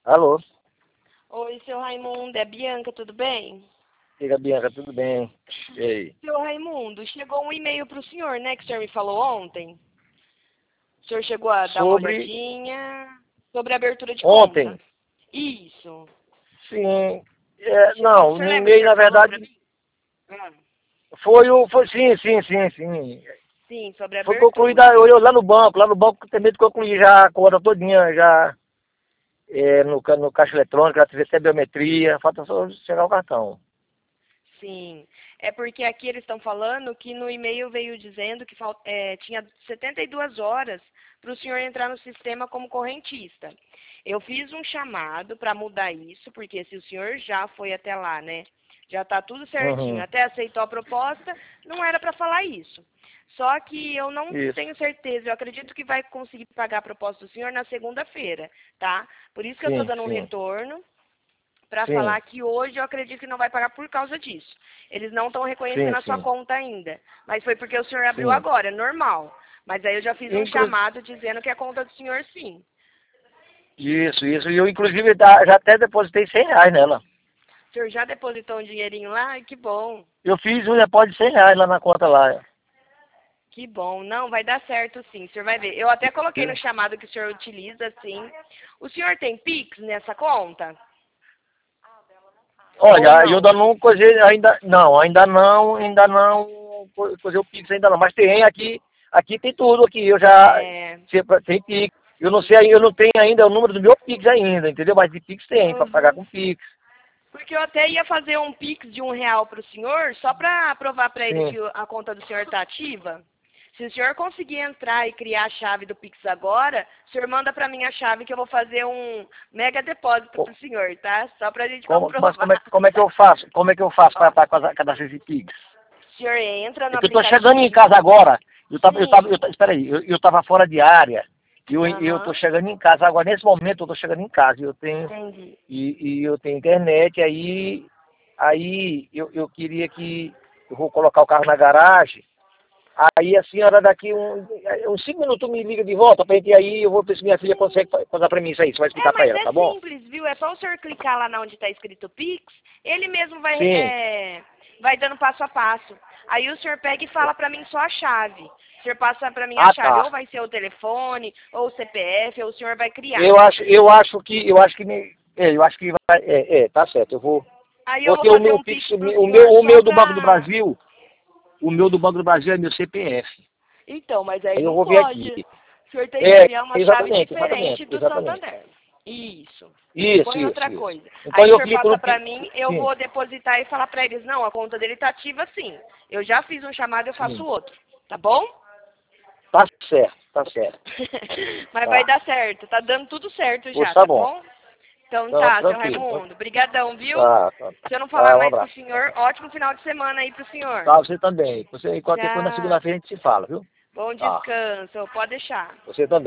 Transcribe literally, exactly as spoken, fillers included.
Alô? Oi, seu Raimundo, é Bianca, tudo bem? Diga, Bianca, tudo bem? E aí? Seu Raimundo, chegou um e-mail para o senhor, né, que o senhor me falou ontem. O senhor chegou a dar uma Sobre olhadinha sobre a abertura de ontem? conta. Isso. Sim. É, Chegou, o não, senhor no lembra que o e-mail, senhor na falou para verdade, mim? Ah, foi o. Foi, sim, sim, sim, sim. sim, sobre a Foi concluída abertura. eu, eu lá no banco, lá no banco tem medo de concluir já a conta todinha, já é, no, ca- no caixa eletrônico, já tive até biometria, falta só chegar o cartão. Sim, é porque aqui eles estão falando que no e-mail veio dizendo que fal- é, tinha setenta e duas horas para o senhor entrar no sistema como correntista. Eu fiz um chamado para mudar isso, porque se o senhor já foi até lá, né, já está tudo certinho, Uhum. até aceitou a proposta, não era para falar isso. Só que eu não Isso. tenho certeza, eu acredito que vai conseguir pagar a proposta do senhor na segunda-feira, tá? Por isso que eu estou Sim, dando um sim. retorno para Sim, falar que hoje eu acredito que não vai pagar por causa disso. Eles não estão sim, reconhecendo a sua sim. conta ainda. Mas foi porque o senhor abriu Sim. agora, é normal. Mas aí eu já fiz um Inclu chamado dizendo que é conta do senhor sim. isso, isso. E eu, inclusive, já já até depositei cem reais nela. O senhor já depositou um dinheirinho lá? Ai, que bom. Eu fiz um depósito de cem reais lá na conta lá. Que bom. Não, vai dar certo sim, o senhor vai ver. Eu até coloquei no Viu? chamado que o senhor utiliza, sim. O senhor tem Pix nessa conta? Ou Olha, eu não? ainda não coisei, ainda não, ainda não, ainda não co- coisei o Pix ainda não, mas tem aqui, aqui tem tudo aqui, eu já, É. se- tem Pix, eu não sei, eu não tenho ainda o número do meu Pix ainda, entendeu? Mas de Pix tem, para pagar Uhum. com Pix, Porque eu até ia fazer um Pix de um real para o senhor, só para provar para eles sim. que o- a conta do senhor está ativa. Se o senhor conseguir entrar e criar a chave do Pix agora, o senhor manda para mim a chave que eu vou fazer um mega depósito para Co- o senhor, tá? Só para a gente Como, mas comprovar. como é, como é que eu faço? Como é que eu faço para Ó, estar cadastrar esse Pix? o senhor entra no É que eu tô chegando em aplicativo. casa agora. Eu tava, eu tava, eu, Sim. ta- espera aí, eu, eu tava fora de área. E eu, eu tô Aham. chegando em casa agora. Nesse momento eu tô chegando em casa. Eu tenho, Entendi. e, e eu tenho internet. Aí, aí eu, eu queria que eu vou colocar o carro na garagem. Aí a senhora daqui um, uns cinco minutos me liga de volta pra gente ir aí. Eu vou ver se minha filha consegue fa- fazer pra mim isso aí. Você vai É, explicar pra mas ela, é tá bom? simples, viu? É só o senhor clicar lá na onde está escrito Pix, ele mesmo vai, Sim. é, vai dando passo a passo. Aí o senhor pega e fala para mim só a chave. O senhor passa para mim a Ah, chave, ou tá. vai ser o telefone, ou o C P F, ou o senhor vai criar. Eu acho, eu acho que, eu acho que me, é, eu acho que vai, é, é, tá certo. Eu vou. Aí eu vou Porque o fazer meu um Pix, Pix o pro meu, senhor o só meu do Banco do pra... Brasil, o meu do Banco do Brasil é meu C P F. Então, mas aí Aí eu não vou ver aqui. pode. O senhor tem que É, criar uma chave exatamente, diferente exatamente, do exatamente. Santander. Isso. Isso, Põe isso, outra isso. coisa. Então Aí o eu senhor clico passa no pra Pix. mim, eu Sim, vou depositar e falar pra eles, não, a conta dele tá ativa sim. Eu já fiz um chamado, eu faço sim. outro. Tá bom? Tá certo, tá certo. Mas vai Tá. dar certo, tá dando tudo certo Pois já, tá tá bom. bom? Então Então, tá, seu tranquilo. Então, Raimundo. Brigadão, viu? tá, tá. Se eu não falar Tá, um mais com o abraço. senhor, ótimo final de semana aí pro senhor. Tá, você também. Você, qualquer coisa na Tchau. segunda-feira a gente se fala, viu? Bom Tá. descanso, pode deixar. Você também.